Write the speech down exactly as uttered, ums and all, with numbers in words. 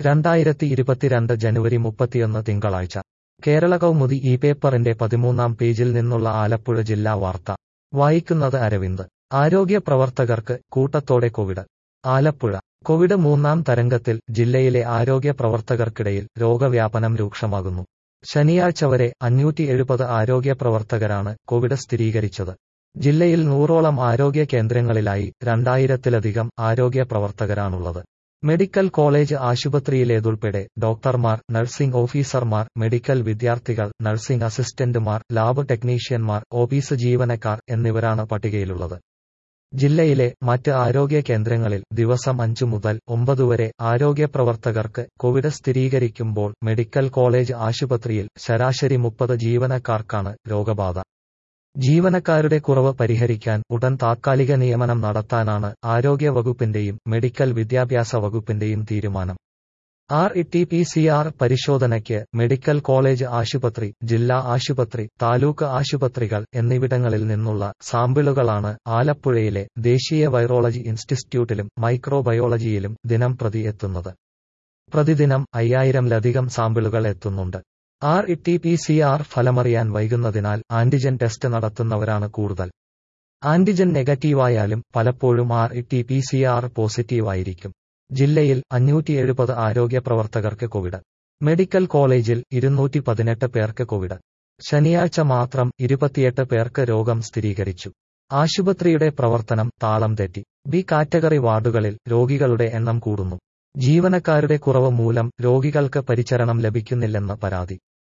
രണ്ടായിരത്തി ഇരുപത്തിരണ്ട് ജനുവരി മുപ്പത്തിയൊന്ന് തിങ്കളാഴ്ച കേരള കൗമുദി ഈ പേപ്പറിന്റെ പതിമൂന്നാം പേജിൽ നിന്നുള്ള ആലപ്പുഴ ജില്ലാ വാർത്ത വായിക്കുന്നത് അരവിന്ദ്. ആരോഗ്യ പ്രവർത്തകർക്ക് കൂട്ടത്തോടെ കോവിഡ്. ആലപ്പുഴ കോവിഡ് മൂന്നാം തരംഗത്തിൽ ജില്ലയിലെ ആരോഗ്യ പ്രവർത്തകർക്കിടയിൽ രോഗവ്യാപനം രൂക്ഷമാകുന്നു. ശനിയാഴ്ച വരെ അഞ്ഞൂറ്റി എഴുപത് ആരോഗ്യ പ്രവർത്തകരാണ് കോവിഡ് സ്ഥിരീകരിച്ചത്. ജില്ലയിൽ നൂറോളം ആരോഗ്യ കേന്ദ്രങ്ങളിലായി രണ്ടായിരത്തിലധികം ആരോഗ്യ പ്രവർത്തകരാണുള്ളത്. മെഡിക്കൽ കോളേജ് ആശുപത്രിയിലേതുൾപ്പെടെ ഡോക്ടർമാർ, നഴ്സിംഗ് ഓഫീസർമാർ, മെഡിക്കൽ വിദ്യാർത്ഥികൾ, നഴ്സിംഗ് അസിസ്റ്റന്റുമാർ, ലാബ് ടെക്നീഷ്യന്മാർ, ഓഫീസ് ജീവനക്കാർ എന്നിവരാണ് പട്ടികയിലുള്ളത്. ജില്ലയിലെ മറ്റ് ആരോഗ്യ കേന്ദ്രങ്ങളിൽ ദിവസം അഞ്ചു മുതൽ ഒമ്പത് വരെ ആരോഗ്യ പ്രവർത്തകർക്ക് കോവിഡ് സ്ഥിരീകരിക്കുമ്പോൾ മെഡിക്കൽ കോളേജ് ആശുപത്രിയിൽ ശരാശരി മുപ്പത് ജീവനക്കാർക്കാണ് രോഗബാധ. ജീവനക്കാരുടെ കുറവ് പരിഹരിക്കാൻ ഉടൻ താത്കാലിക നിയമനം നടത്താനാണ് ആരോഗ്യ വകുപ്പിന്റെയും മെഡിക്കൽ വിദ്യാഭ്യാസ വകുപ്പിന്റെയും തീരുമാനം. R T P C R പരിശോധനയ്ക്ക് മെഡിക്കൽ കോളേജ് ആശുപത്രി, ജില്ലാ ആശുപത്രി, താലൂക്ക് ആശുപത്രികൾ എന്നിവിടങ്ങളിൽ നിന്നുള്ള സാമ്പിളുകളാണ് ആലപ്പുഴയിലെ ദേശീയ വൈറോളജി ഇൻസ്റ്റിറ്റ്യൂട്ടിലും മൈക്രോബയോളജിയിലും ദിനം പ്രതി എത്തുന്നത്. പ്രതിദിനം അയ്യായിരംലധികം സാമ്പിളുകൾ എത്തുന്നുണ്ട്. R T P C R ഫലമറിയാൻ വൈകുന്നതിനാൽ ആന്റിജൻ ടെസ്റ്റ് നടത്തുന്നവരാണ് കൂടുതൽ. ആന്റിജൻ നെഗറ്റീവായാലും പലപ്പോഴും R T P C R പോസിറ്റീവായിരിക്കും. ജില്ലയിൽ അഞ്ഞൂറ്റി എഴുപത് ആരോഗ്യ പ്രവർത്തകർക്ക് കോവിഡ്. മെഡിക്കൽ കോളേജിൽ ഇരുന്നൂറ്റി പതിനെട്ട് പേർക്ക് കോവിഡ്. ശനിയാഴ്ച മാത്രം ഇരുപത്തിയെട്ട് പേർക്ക് രോഗം സ്ഥിരീകരിച്ചു. ആശുപത്രിയുടെ പ്രവർത്തനം താളം തെറ്റി. ബി കാറ്റഗറി വാർഡുകളിൽ രോഗികളുടെ എണ്ണം കൂടുന്നു. ജീവനക്കാരുടെ കുറവ് മൂലം രോഗികൾക്ക് പരിചരണം ലഭിക്കുന്നില്ലെന്ന് പരാതി.